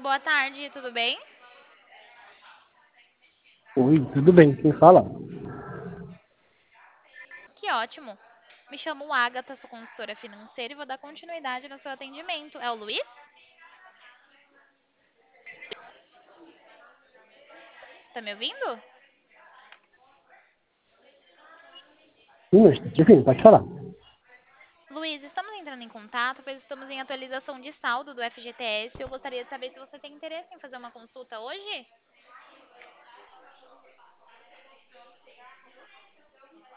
boa tarde, tudo bem? Oi, tudo bem? Quem fala? Que ótimo. Me chamo Agatha, sou consultora financeira e vou dar continuidade no seu atendimento. É o Luiz? Tá me ouvindo? Sim, eu estou te ouvindo, pode falar. Luiz, estamos entrando em contato, pois estamos em atualização de saldo do FGTS e eu gostaria de saber se você tem interesse em fazer uma consulta hoje?